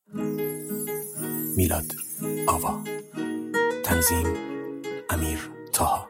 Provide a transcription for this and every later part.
میلاد آوا. تنظیم امیر طاها.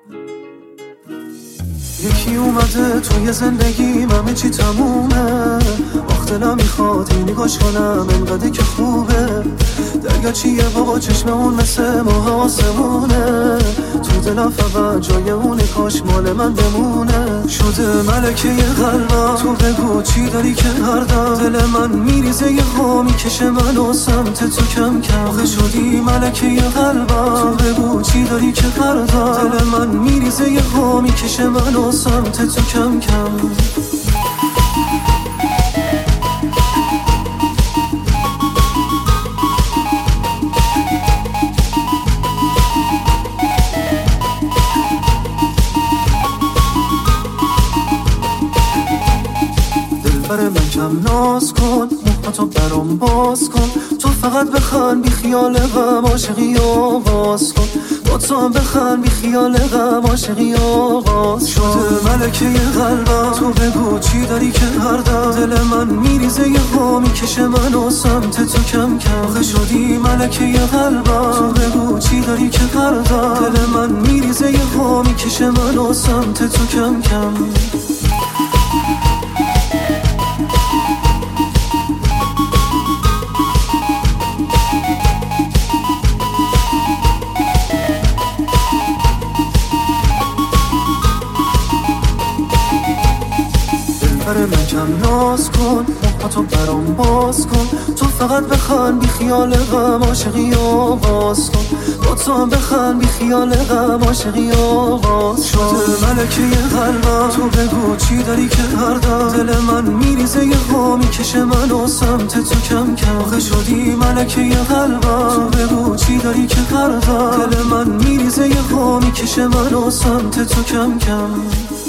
یکی اومده توی زندگیم همه چی تمومه، آخ دلم میخواد این نگاش کنم انقدر که خوبه. دریاچیه بابا چشم اون مثل ماه آسمونه، تو دلم فقط جای اونه کاش مال من بمونه. شده ملکه قلبم تو بگو چی داری که هر دم دل من میریزه یه ها میکشه منو سمت تو کم کم. آخه شدی ملکه قلبم تو بگو چی داری که هر دم دل من میریزه یه ها میکشه منو سمت تو کم کم. دلبر من کم ناز کن، موهاتو برام باز کن، تو فقط بخند بی خیال غم عاشقی آواز کن. با تو هم بخند بی خیال غم عاشقی آواز شده ملکه قلبم تو بگو چی داری که هر دم دل من میریزه یه ها میکشه منو سمت تو کم کم. آخه شدی ملکه قلبم تو بگو چی داری که هر دم دل من میریزه یه ها میکشه منو سمت تو کم کم. من کم ناز کن، موهاتو برام باز کن، تو فقط بخند بی خیال غم عاشقی آواز کن. با تو هم بخند بی خیال غم عاشقی آواز شده ملکه قلبم تو بگو چی داری که هر دم دل من میریزه یه ها میکشه منو سمت تو کم کم. آخه شدی ملکه قلبم تو بگو چی داری که هر دم دل من میریزه یه ها میکشه منو سمت تو کم کم.